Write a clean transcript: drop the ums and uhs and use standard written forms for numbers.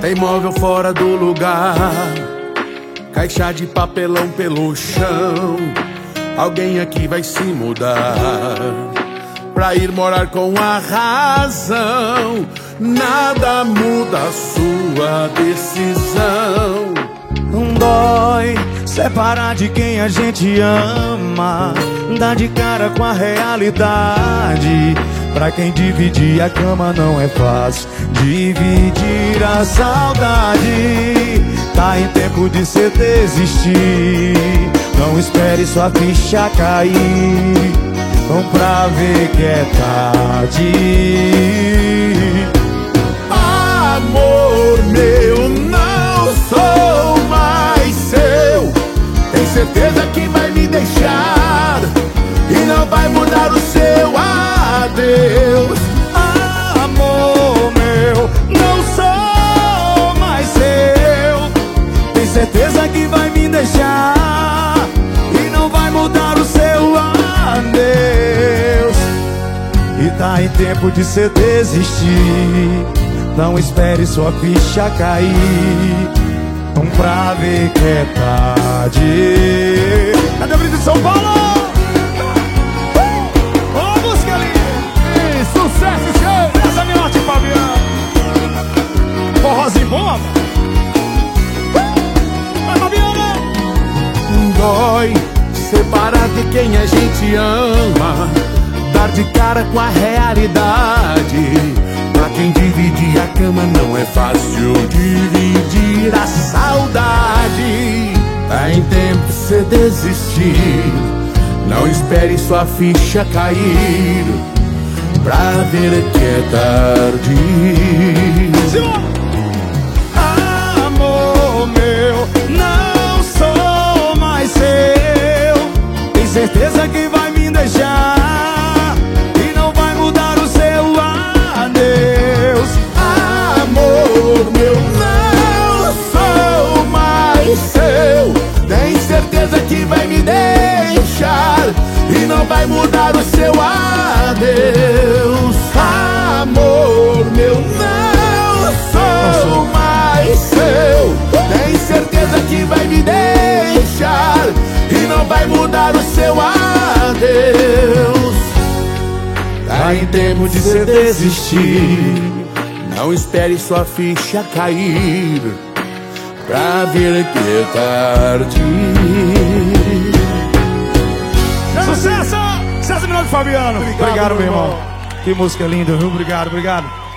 Imóvel fora do lugar, caixa de papelão pelo chão. Alguém aqui vai se mudar pra ir morar com a razão. Nada muda a sua decisão. Não dói separar de quem a gente ama, dar de cara com a realidade. Pra quem dividir a cama não é fácil, dividir a saudade. Tá em tempo de cê desistir, não espere sua ficha cair. Vão pra ver que é tarde. Amor meu, não sou mais seu. Tem certeza que vai me deixar e não vai mudar o seu adeus. Amor meu, não sou mais seu. Tem certeza que vai me deixar e não vai mudar o seu adeus. E tá em tempo de cê desistir, não espere sua ficha cair. Vamos pra ver que é tarde. Cadê o Brito de São Paulo? Ô, música ali! Sucesso, show! Essa Miotti, Fabiano. Forrozinho bom, vai, Fabiano! Dói separar de quem a gente ama, dar de cara com a realidade. Pra quem dividir a cama não é fácil, dividir a saudade. Tá em tempo de cê desistir, não espere sua ficha cair pra ver que é tarde. Amor meu, não sou mais seu. Tem certeza que vai me deixar e não vai mudar o seu adeus. Amor meu, não sou mais seu. Tem certeza que vai me deixar e não vai mudar o seu adeus. Amor meu, não sou mais seu. Tem certeza que vai me deixar e não vai mudar o seu adeus. Tá em tempo de cê desistir, não espere sua ficha cair pra ver que é tarde. Sucesso! Sucesso, Minuto Fabiano. Obrigado, meu irmão. Que música linda, viu? Obrigado, obrigado.